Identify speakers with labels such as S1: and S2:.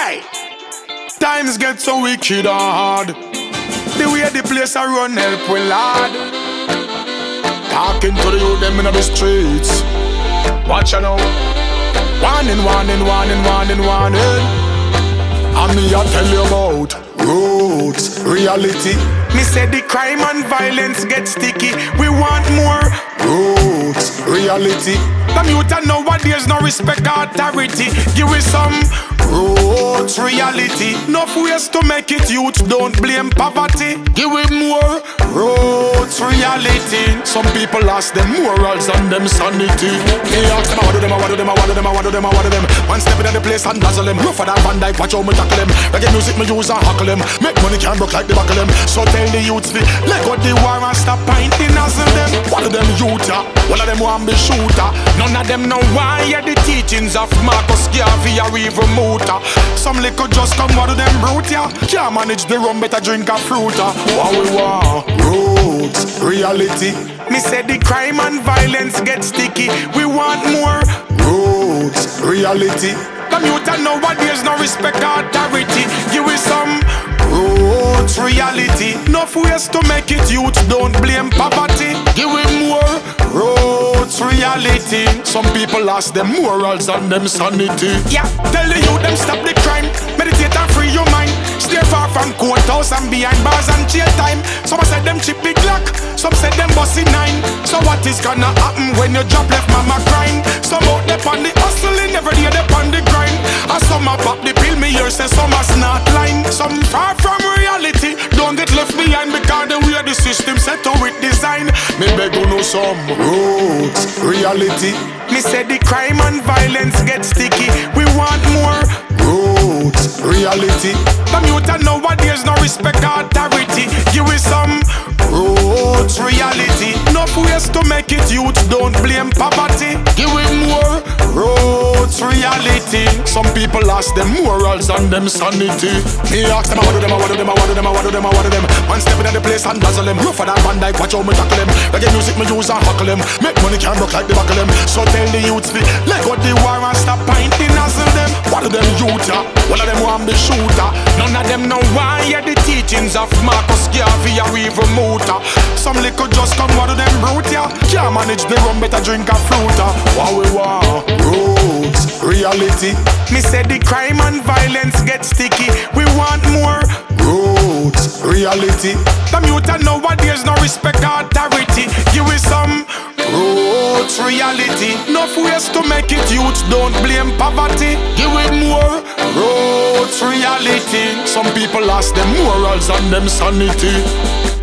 S1: Hey, times get so wicked and hard. The way the place I run help we lad. Talking to the youth them in the streets. Watch out now. Warning, warning, warning, warning, warning. And me I tell you about roots, reality. Me say the crime and violence get sticky. We want more roots, reality. The youth nowadays no respect authority. Give me some roots, reality. Enough ways to make it, youth don't blame poverty. Give me more roots, reality. Some people lost them morals and them sanity. Me ask them what do them, what do them, what do them, what do them, what do them. One step in the place and dazzle them. Rougher than Van Dyke, watch how me tackle them. Reggae music me use and hackle them. Make money can broke like the buckle them. So tell the youths fi let go the war and stop pointing nozzle them. One of them youth ya, one of them want be shooter. None of them know why hear the teachings of Marcus Garvey or even Muta. Some liquor just come out of them brute ya. Can't manage the rum, better drink a fruita. What we want? Roots, reality. Me say the crime and violence get sticky. We want more roots, reality. Come youth and nowadays no respect authority. Give me some roots, reality. Enough ways to make it, youth don't blame poverty. Give me more roots, reality. Some people lost them morals and them sanity. Yeah, tell the youth them stop the crime. Meditate and free your mind. Stay far from courthouse and behind bars and jail time. Some said them chip big lock, some said them bossy 9. So what is gonna happen when you drop left mama crying? Some out there on the hustling, every day they on the grind. And some a pop the pill, me hear say some a snort line. Some far from reality, don't get left behind because the way the system set up with design. Me beg you know some roots, reality. Me say the crime and violence get sticky. We want more roots, reality. The youth and nowadays no respect authority. Give me some roots, reality. Enough ways to make it, youth don't blame poverty. Give me more roots, reality. Some people lost them morals and them sanity. Me ask them what do them, what do them, what do them, what do them, what do them. One step in the place and dazzle them. Rougher than Van Dyke, watch how me tackle them. Reggae music me use and hackle them. Make money can broke like the buckle them. So tell the youths fi let go the war and stop pointing nozzle them. What of them youth ya? One of them want be shooter. None of them know why hear the teachings of Marcus Garvey or even Muta. Some liquor just come out of them brute ya. Can't manage the rum, better drink a fruita. What we want? Roots, reality. Me say the crime and violence get sticky. We want more roots, reality. The youth and nowadays no respect authority. Give me some roots, reality. Enough ways to make it, youth don't blame poverty. Give me more roots, reality. Some people lost them morals and them sanity.